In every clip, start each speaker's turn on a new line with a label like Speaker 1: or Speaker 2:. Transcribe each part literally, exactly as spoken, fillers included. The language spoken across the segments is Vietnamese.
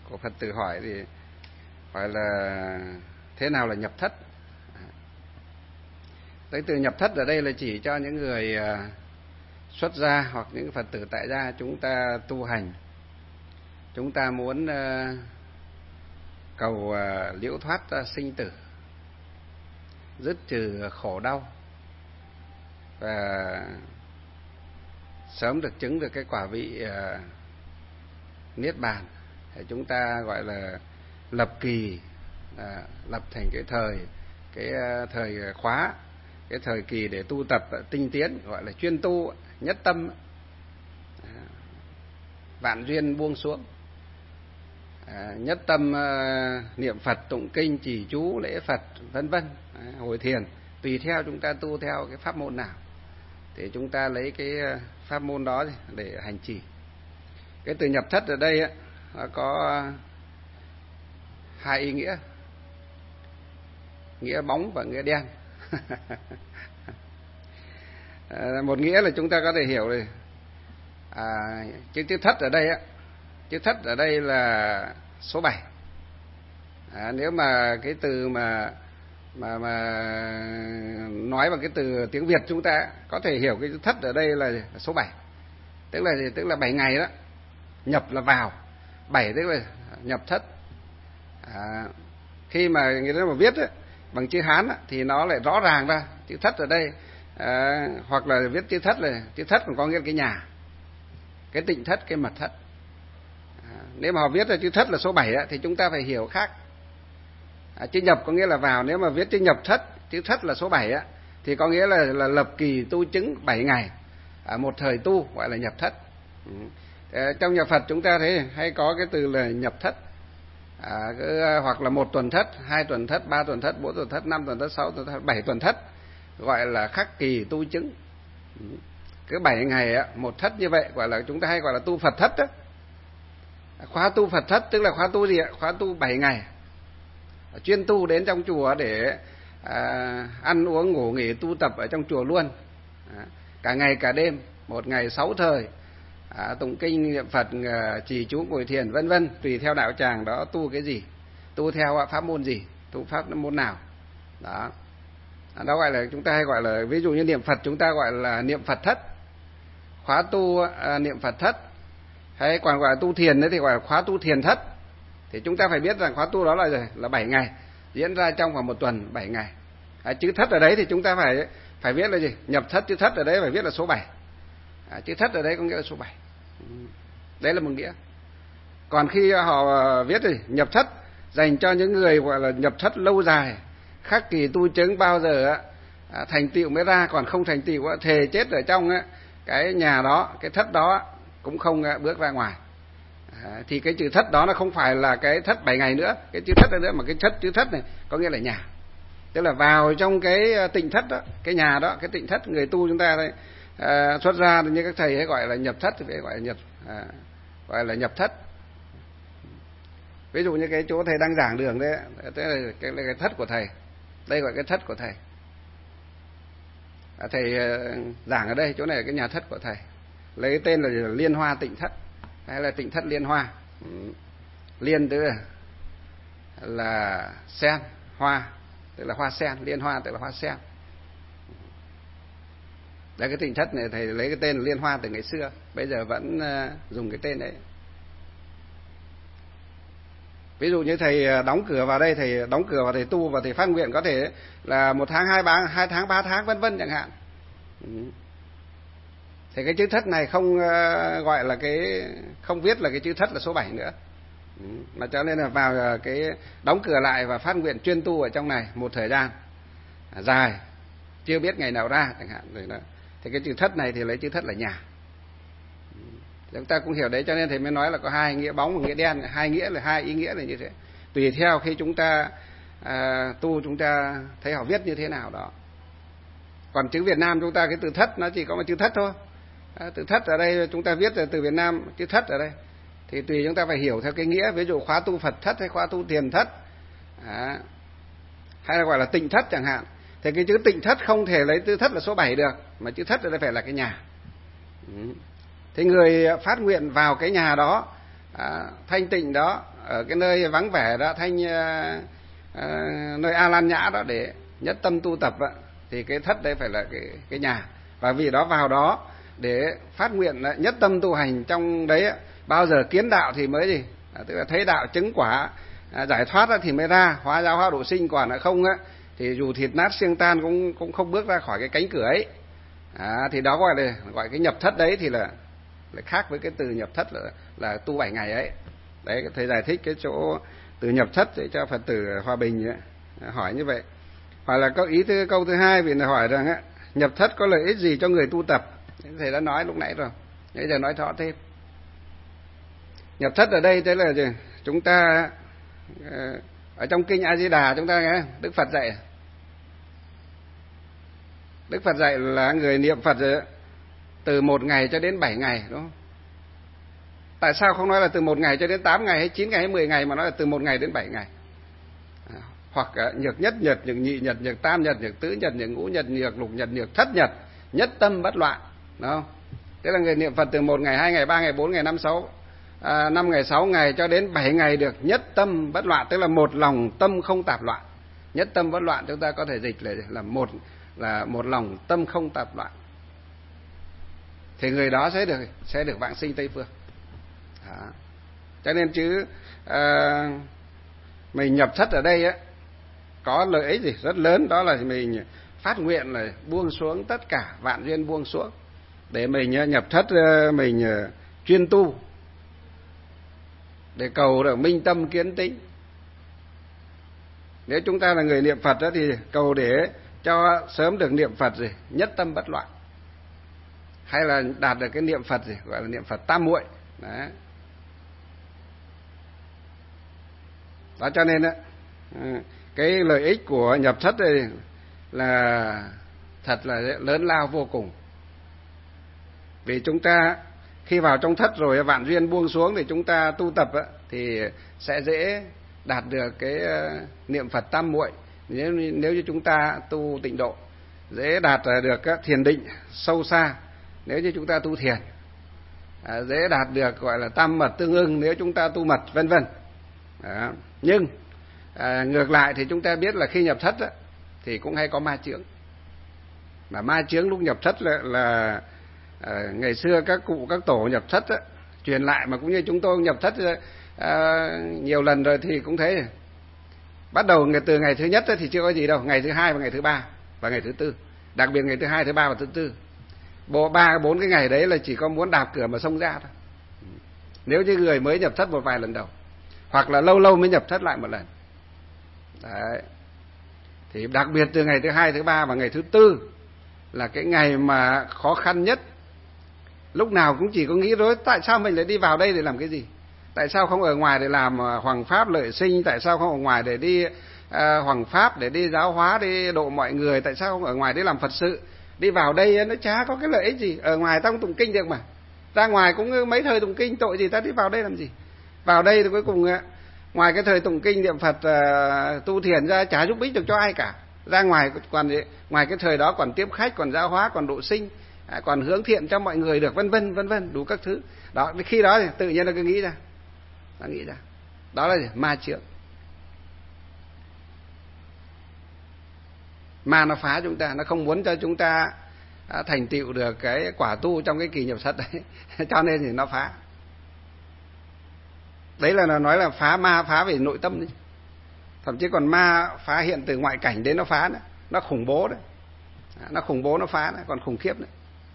Speaker 1: của Phật tử hỏi thì hỏi là thế nào là nhập thất. Cái từ nhập thất ở đây là chỉ cho những người xuất gia hoặc những Phật tử tại gia chúng ta tu hành, chúng ta muốn cầu liễu thoát sinh tử, dứt trừ khổ đau và sớm được chứng được cái quả vị niết bàn. Thì chúng ta gọi là lập kỳ, lập thành cái thời cái thời khóa, cái thời kỳ để tu tập tinh tiến, gọi là chuyên tu nhất tâm, vạn duyên buông xuống, nhất tâm niệm Phật, tụng kinh, trì chú, lễ Phật, vân vân, hồi thiền, tùy theo chúng ta tu theo cái pháp môn nào thì chúng ta lấy cái pháp môn đó để hành trì. Cái từ nhập thất ở đây nó có hai ý nghĩa, nghĩa bóng và nghĩa đen. Một nghĩa là chúng ta có thể hiểu rồi, à, chữ chữ thất ở đây á, chữ thất ở đây là số bảy. À, nếu mà cái từ mà mà mà nói bằng cái từ tiếng Việt chúng ta có thể hiểu cái chữ thất ở đây là số bảy, tức là tức là bảy ngày đó, nhập là vào, bảy tức là nhập thất. À, khi mà người ta mà viết ấy, bằng chữ Hán ấy, thì nó lại rõ ràng ra chữ thất ở đây, à, hoặc là viết chữ thất là chữ thất còn có nghĩa là cái nhà, cái tịnh thất, cái mật thất. À, nếu mà họ viết là chữ thất là số bảy ấy, thì chúng ta phải hiểu khác. À, chữ nhập có nghĩa là vào, nếu mà viết chữ nhập thất, chữ thất là số bảy ấy, thì có nghĩa là, là lập kỳ tu chứng bảy ngày, à, một thời tu gọi là nhập thất. Ừ. À, trong nhà Phật chúng ta thấy hay có cái từ là nhập thất. À, cứ, hoặc là một tuần thất, hai tuần thất, ba tuần thất, bốn tuần thất, năm tuần thất, sáu tuần thất, bảy tuần thất, gọi là khắc kỳ tu chứng. Cứ bảy ngày á, một thất như vậy gọi là chúng ta hay gọi là tu Phật thất đó. Khóa tu Phật thất tức là khóa tu gì ạ? Khóa tu bảy ngày, chuyên tu đến trong chùa để à, ăn uống ngủ nghỉ tu tập ở trong chùa luôn, à, cả ngày cả đêm, một ngày sáu thời. À, tụng kinh niệm Phật, trì chú, ngồi thiền, vân vân, tùy theo đạo tràng đó tu cái gì, tu theo pháp môn gì, tu pháp môn nào đó. À, đó gọi là chúng ta hay gọi là, ví dụ như niệm Phật chúng ta gọi là niệm Phật thất, khóa tu à, niệm Phật thất. Hay còn gọi là tu thiền đấy thì gọi là khóa tu thiền thất. Thì chúng ta phải biết rằng khóa tu đó là gì? Là bảy ngày, diễn ra trong vòng một tuần, bảy ngày. À, chữ thất ở đấy thì chúng ta phải phải viết là gì? Nhập thất, chữ thất ở đấy phải viết là số bảy. À, chữ thất ở đấy có nghĩa là số bảy. Đấy là một nghĩa. Còn khi họ viết thì nhập thất dành cho những người gọi là nhập thất lâu dài, khắc kỳ tu chứng bao giờ à, thành tựu mới ra, còn không thành tựu thề chết ở trong á, cái nhà đó, cái thất đó cũng không bước ra ngoài. À, thì cái chữ thất đó nó không phải là cái thất bảy ngày nữa, cái chữ thất nữa, mà cái thất chữ thất này có nghĩa là nhà, tức là vào trong cái tịnh thất đó, cái nhà đó, cái tịnh thất người tu chúng ta đây. À, xuất ra như các thầy ấy gọi là nhập thất thì phải gọi là nhập à, gọi là nhập thất. Ví dụ như cái chỗ thầy đang giảng đường đấy, thế là cái, cái thất của thầy, đây gọi cái thất của thầy. À, thầy giảng ở đây, chỗ này là cái nhà thất của thầy, lấy cái tên là Liên Hoa Tịnh Thất hay là Tịnh Thất Liên Hoa. Ừ. Liên tức là, là sen, hoa tức là hoa sen, liên hoa tức là hoa sen. Đấy, cái tịnh thất này thầy lấy cái tên Liên Hoa từ ngày xưa, bây giờ vẫn uh, dùng cái tên đấy. Ví dụ như thầy đóng cửa vào đây, thầy đóng cửa vào thầy tu và thầy phát nguyện có thể là một tháng, hai, ba, hai tháng, ba tháng, vân vân chẳng hạn. Ừ. Thì cái chữ thất này không uh, gọi là cái, không viết là cái chữ thất là số bảy nữa. Ừ. Mà cho nên là vào cái đóng cửa lại và phát nguyện chuyên tu ở trong này một thời gian à, dài, chưa biết ngày nào ra chẳng hạn rồi đó. Thì cái chữ thất này thì lấy chữ thất là nhà. Chúng ta cũng hiểu đấy, cho nên thầy mới nói là có hai nghĩa bóng và nghĩa đen, hai nghĩa là hai ý nghĩa là như thế. Tùy theo khi chúng ta à, tu chúng ta thấy họ viết như thế nào đó. Còn chữ Việt Nam chúng ta cái từ thất nó chỉ có một chữ thất thôi. À, từ thất ở đây chúng ta viết là từ Việt Nam chữ thất ở đây. Thì tùy chúng ta phải hiểu theo cái nghĩa, ví dụ khóa tu Phật thất hay khóa tu thiền thất. À, hay là gọi là tịnh thất chẳng hạn. Thì cái chữ tịnh thất không thể lấy chữ thất là số bảy được, mà chữ thất ở đây phải là cái nhà. Ừ. Thì người phát nguyện vào cái nhà đó, à, thanh tịnh đó, ở cái nơi vắng vẻ đó, thanh uh, uh, nơi A Lan Nhã đó để nhất tâm tu tập á, thì cái thất đây phải là cái cái nhà. Và vì đó vào đó để phát nguyện nhất tâm tu hành trong đấy, bao giờ kiến đạo thì mới gì, à, tức là thấy đạo chứng quả, à, giải thoát thì mới ra, hóa giáo hóa độ sinh, còn là không á thì dù thịt nát xương tan cũng cũng không bước ra khỏi cái cánh cửa ấy. À, thì đó gọi là gọi cái nhập thất đấy thì là lại khác với cái từ nhập thất là là tu bảy ngày ấy. Đấy, thầy giải thích cái chỗ từ nhập thất để cho Phật tử Hòa Bình ấy, hỏi như vậy. Hoặc là câu ý thứ câu thứ hai vì là hỏi rằng á, nhập thất có lợi ích gì cho người tu tập? Thầy đã nói lúc nãy rồi, bây giờ nói rõ thêm. Nhập thất ở đây thế là gì? Chúng ta ở trong kinh A Di Đà chúng ta nghe Đức Phật dạy, Đức Phật dạy là người niệm Phật từ một ngày cho đến bảy ngày, đúng không? Tại sao không nói là từ một ngày cho đến tám ngày hay chín ngày hay mười ngày mà nói là từ một ngày đến bảy ngày? À, hoặc nhược nhất nhật, nhược nhị nhật, nhược tam nhật, nhược tứ nhật, nhược ngũ nhật, nhược lục nhật, nhược thất nhật, nhất tâm bất loạn, đúng không? Thế là người niệm Phật từ một ngày, hai ngày, ba ngày, bốn ngày, năm, sáu, à, năm ngày, sáu ngày cho đến bảy ngày được nhất tâm bất loạn, tức là một lòng tâm không tạp loạn. Nhất tâm bất loạn chúng ta có thể dịch là là một là một lòng tâm không tạp loạn. Thì người đó sẽ được sẽ được vãng sinh Tây phương. Đó. Cho nên chứ à, mình nhập thất ở đây á có lợi ích gì rất lớn, đó là mình phát nguyện là buông xuống tất cả vạn duyên, buông xuống để mình nhập thất, mình chuyên tu để cầu được minh tâm kiến tĩnh. Nếu chúng ta là người niệm Phật đó thì cầu để cho sớm được niệm Phật gì nhất tâm bất loạn, hay là đạt được cái niệm Phật gì gọi là niệm Phật tam muội. Đấy. Đó cho nên đó, cái lợi ích của nhập thất đây là thật là lớn lao vô cùng. Vì chúng ta khi vào trong thất rồi vạn duyên buông xuống thì chúng ta tu tập thì sẽ dễ đạt được cái niệm Phật tam muội. Nếu nếu như chúng ta tu tịnh độ, dễ đạt được các thiền định sâu xa nếu như chúng ta tu thiền, à, dễ đạt được gọi là tam mật tương ưng nếu chúng ta tu mật, vân vân. Đó. Nhưng à, ngược lại thì chúng ta biết là khi nhập thất á, thì cũng hay có ma chướng. Mà ma chướng lúc nhập thất là, là à, ngày xưa các cụ các tổ nhập thất á, truyền lại, mà cũng như chúng tôi nhập thất à, nhiều lần rồi thì cũng thế. Bắt đầu từ ngày thứ nhất thì chưa có gì đâu, ngày thứ hai và ngày thứ ba và ngày thứ tư, đặc biệt ngày thứ hai, thứ ba và thứ tư, bộ ba bốn cái ngày đấy là chỉ có muốn đạp cửa mà xông ra thôi. Nếu như người mới nhập thất một vài lần đầu, hoặc là lâu lâu mới nhập thất lại một lần. Đấy. Thì đặc biệt từ ngày thứ hai, thứ ba và ngày thứ tư là cái ngày mà khó khăn nhất. Lúc nào cũng chỉ có nghĩ rối, tại sao mình lại đi vào đây để làm cái gì? Tại sao không ở ngoài để làm hoằng pháp lợi sinh? Tại sao không ở ngoài để đi à, hoằng pháp, để đi giáo hóa, đi độ mọi người? Tại sao không ở ngoài để làm Phật sự? Đi vào đây nó chả có cái lợi ích gì. Ở ngoài ta không tụng kinh được mà, ra ngoài cũng mấy thời tụng kinh, tội gì ta đi vào đây làm gì? Vào đây thì cuối cùng ngoài cái thời tụng kinh niệm Phật uh, tu thiền ra chả giúp ích được cho ai cả. Ra ngoài còn ngoài cái thời đó còn tiếp khách, còn giáo hóa, còn độ sinh, à, còn hướng thiện cho mọi người được, vân vân vân vân, đủ các thứ. Đó, khi đó thì tự nhiên nó cứ nghĩ ra, nó nghĩ ra. Đó là gì? Ma chướng. Ma nó phá chúng ta, nó không muốn cho chúng ta à, thành tựu được cái quả tu trong cái kỳ nhập thất đấy. Cho nên thì nó phá. Đấy là nó nói là phá ma, phá về nội tâm đấy. Thậm chí còn ma phá hiện từ ngoại cảnh đến nó phá đấy. Nó khủng bố đấy. Nó khủng bố nó phá đấy, còn khủng khiếp đấy.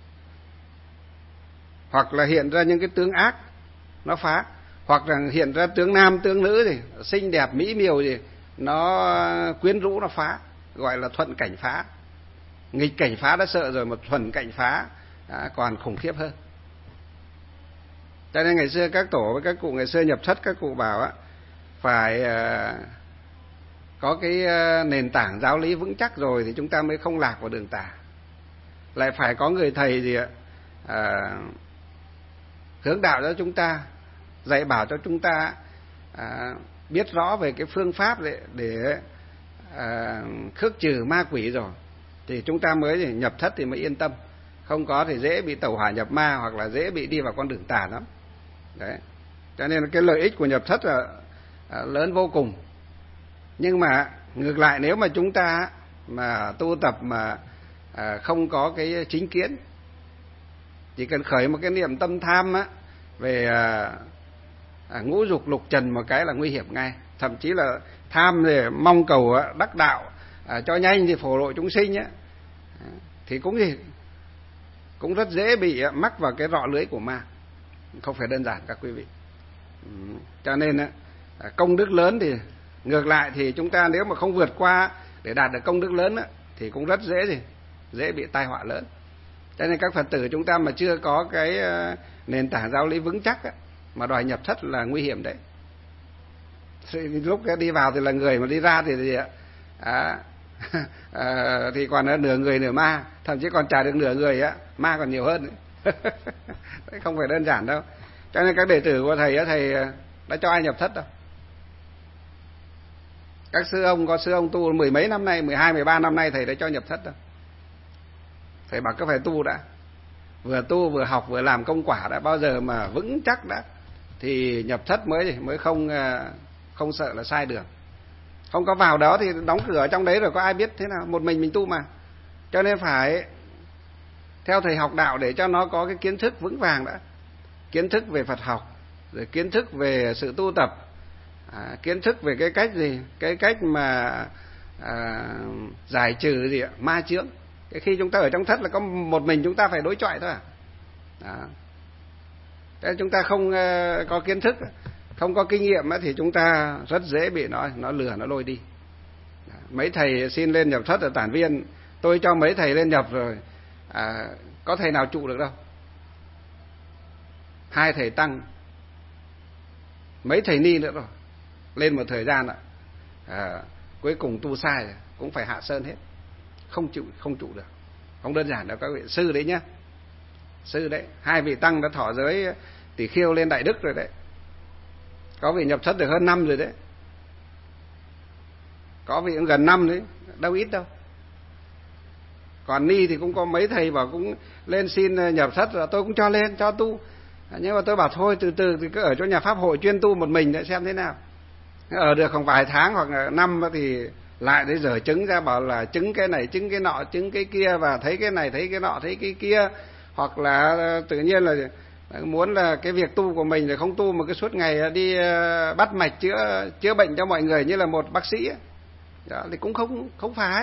Speaker 1: Hoặc là hiện ra những cái tướng ác nó phá. Hoặc là hiện ra tướng nam tướng nữ gì, xinh đẹp mỹ miều gì, nó quyến rũ nó phá, gọi là thuận cảnh phá. Nghịch cảnh phá đã sợ rồi, mà thuận cảnh phá à, còn khủng khiếp hơn. Cho nên ngày xưa các tổ với các cụ ngày xưa nhập thất, các cụ bảo á, phải uh, có cái uh, nền tảng giáo lý vững chắc rồi thì chúng ta mới không lạc vào đường tà. Lại phải có người thầy gì ạ, uh, hướng đạo cho chúng ta, dạy bảo cho chúng ta uh, biết rõ về cái phương pháp để, để uh, khước trừ ma quỷ rồi thì chúng ta mới nhập thất thì mới yên tâm. Không có thì dễ bị tẩu hỏa nhập ma, hoặc là dễ bị đi vào con đường tà lắm. Đấy. Cho nên cái lợi ích của nhập thất là lớn vô cùng. Nhưng mà ngược lại, nếu mà chúng ta mà tu tập mà không có cái chính kiến, chỉ cần khởi một cái niệm tâm tham á, về ngũ dục lục trần một cái là nguy hiểm ngay. Thậm chí là tham để mong cầu đắc đạo cho nhanh thì phổ lộ chúng sinh á, thì cũng gì cũng rất dễ bị mắc vào cái rọ lưới của ma. Không phải đơn giản các quý vị. Cho nên công đức lớn thì ngược lại thì chúng ta nếu mà không vượt qua để đạt được công đức lớn thì cũng rất dễ gì dễ bị tai họa lớn. Cho nên các Phật tử chúng ta mà chưa có cái nền tảng giáo lý vững chắc mà đòi nhập thất là nguy hiểm đấy. Lúc đi vào thì là người, mà đi ra thì gì ạ? À, à, thì còn là nửa người nửa ma, thậm chí còn trả được nửa người á, ma còn nhiều hơn. Không phải đơn giản đâu. Cho nên các đệ tử của thầy á, thầy đã cho ai nhập thất đâu. Các sư ông có sư ông tu mười mấy năm nay, mười hai, mười ba năm nay thầy đã cho nhập thất đâu. Thầy bảo cứ phải tu đã, vừa tu vừa học vừa làm công quả đã, bao giờ mà vững chắc đã thì nhập thất mới mới không không sợ là sai đường. Không có vào đó thì đóng cửa ở trong đấy rồi có ai biết thế nào, một mình mình tu mà. Cho nên phải theo thầy học đạo để cho nó có cái kiến thức vững vàng đã. Kiến thức về Phật học, rồi kiến thức về sự tu tập, à, kiến thức về cái cách gì, cái cách mà à, giải trừ gì ạ, ma chướng. Cái khi chúng ta ở trong thất là có một mình chúng ta phải đối chọi thôi à. Đó. Thế chúng ta không uh, có kiến thức, không có kinh nghiệm thì chúng ta rất dễ bị nó nó lừa, nó lôi đi. Đó. Mấy thầy xin lên nhập thất ở Tản Viên, tôi cho mấy thầy lên nhập rồi, à, có thầy nào trụ được đâu. Hai thầy tăng, mấy thầy ni nữa rồi, lên một thời gian ạ, à, cuối cùng tu sai rồi, cũng phải hạ sơn hết, không chịu không trụ được. Không đơn giản đâu các vị. Sư đấy nhá, sư đấy, hai vị tăng đã thọ giới Tỷ Khiêu lên Đại Đức rồi đấy, có vị nhập thất được hơn năm rồi đấy, có vị cũng gần năm đấy, đâu ít đâu. Còn ni thì cũng có mấy thầy bảo cũng lên xin nhập thất rồi, tôi cũng cho lên cho tu, nhưng mà tôi bảo thôi từ từ thì cứ ở chỗ nhà pháp hội chuyên tu một mình để xem thế nào. Ở được khoảng vài tháng hoặc là năm thì lại đấy giờ chứng ra bảo là chứng cái này, chứng cái nọ, chứng cái kia, và thấy cái này, thấy cái nọ, thấy cái kia. Hoặc là tự nhiên là muốn là cái việc tu của mình là không tu mà cứ suốt ngày đi bắt mạch chữa chữa bệnh cho mọi người như là một bác sĩ ấy. Đó, thì cũng không không phải.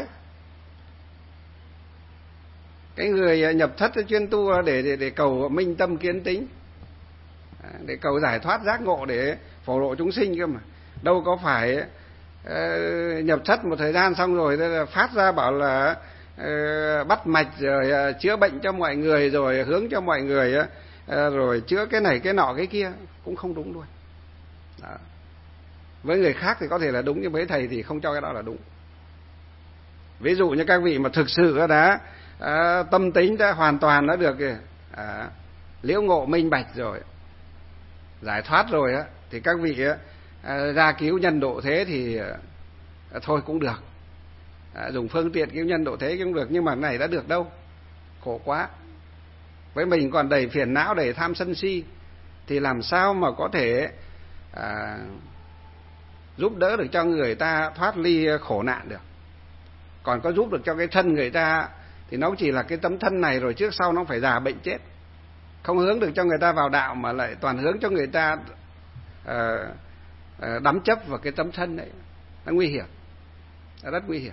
Speaker 1: Cái người nhập thất chuyên tu để để để cầu minh tâm kiến tính, để cầu giải thoát giác ngộ, để phổ lộ chúng sinh cơ mà. Đâu có phải uh, nhập thất một thời gian xong rồi phát ra bảo là uh, bắt mạch rồi uh, chữa bệnh cho mọi người, rồi hướng cho mọi người, uh, rồi chữa cái này cái nọ cái kia, cũng không đúng luôn. Đó. Với người khác thì có thể là đúng, nhưng với thầy thì không cho cái đó là đúng. Ví dụ như các vị mà thực sự đã à, tâm tính đã hoàn toàn đã được à, liễu ngộ minh bạch rồi, giải thoát rồi á, thì các vị à, ra cứu nhân độ thế thì à, thôi cũng được, à, dùng phương tiện cứu nhân độ thế cũng được. Nhưng mà này đã được đâu, khổ quá. Với mình còn đầy phiền não, đầy tham sân si, thì làm sao mà có thể à, giúp đỡ được cho người ta thoát ly khổ nạn được. Còn có giúp được cho cái thân người ta thì nó chỉ là cái tấm thân này, rồi trước sau nó phải già bệnh chết. Không hướng được cho người ta vào đạo mà lại toàn hướng cho người ta uh, uh, đắm chấp vào cái tấm thân đấy. Nó nguy hiểm, nó rất nguy hiểm.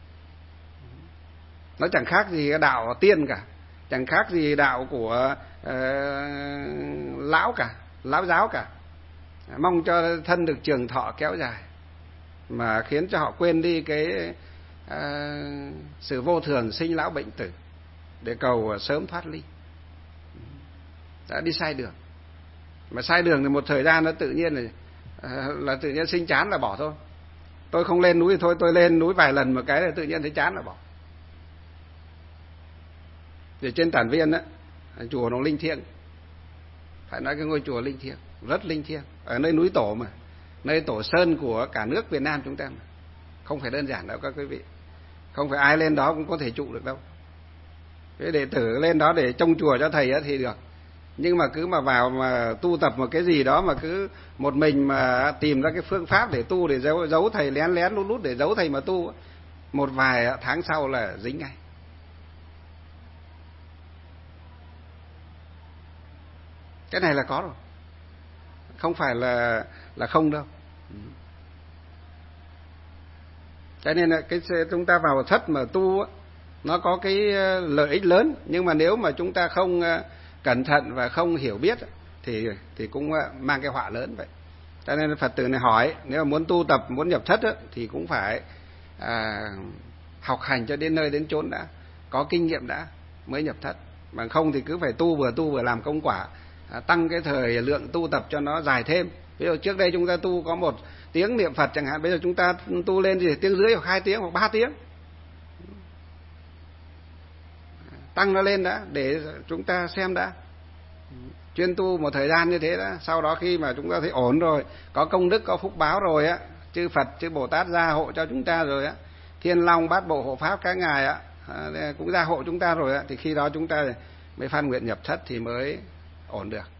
Speaker 1: Nó chẳng khác gì đạo tiên cả, chẳng khác gì đạo của uh, lão cả, lão giáo cả. Mong cho thân được trường thọ kéo dài, mà khiến cho họ quên đi cái À, sự vô thường sinh lão bệnh tử, để cầu sớm thoát ly. Đã đi sai đường. Mà sai đường thì một thời gian nó tự nhiên là, là tự nhiên sinh chán là bỏ thôi. Tôi không lên núi thì thôi, tôi lên núi vài lần một cái là tự nhiên thấy chán là bỏ. Thì trên Tản Viên á, chùa nó linh thiêng, phải nói cái ngôi chùa linh thiêng, rất linh thiêng, ở nơi núi tổ mà, nơi tổ sơn của cả nước Việt Nam chúng ta mà. Không phải đơn giản đâu các quý vị. Không phải ai lên đó cũng có thể trụ được đâu. Cái đệ tử lên đó để trông chùa cho thầy thì được. Nhưng mà cứ mà vào mà tu tập một cái gì đó mà cứ một mình mà tìm ra cái phương pháp để tu, để giấu, giấu thầy, lén lén lút lút để giấu thầy mà tu, một vài tháng sau là dính ngay. Cái này là có rồi, không phải là là không đâu. Cho nên là cái chúng ta vào thất mà tu nó có cái lợi ích lớn, nhưng mà nếu mà chúng ta không cẩn thận và không hiểu biết thì thì cũng mang cái họa lớn vậy. Cho nên Phật tử này hỏi, nếu mà muốn tu tập, muốn nhập thất thì cũng phải à, học hành cho đến nơi đến chốn đã, có kinh nghiệm đã mới nhập thất. Bằng không thì cứ phải tu vừa tu vừa làm công quả, à, tăng cái thời lượng tu tập cho nó dài thêm. Ví dụ trước đây chúng ta tu có một tiếng niệm Phật chẳng hạn, bây giờ chúng ta tu lên thì tiếng rưỡi hoặc hai tiếng hoặc ba tiếng, tăng nó lên đã để chúng ta xem đã, chuyên tu một thời gian như thế đã. Sau đó khi mà chúng ta thấy ổn rồi, có công đức, có phúc báo rồi á, chư Phật chư Bồ Tát gia hộ cho chúng ta rồi á, Thiên Long Bát Bộ hộ pháp các ngài á cũng gia hộ chúng ta rồi á, thì khi đó chúng ta mới phát nguyện nhập thất thì mới ổn được.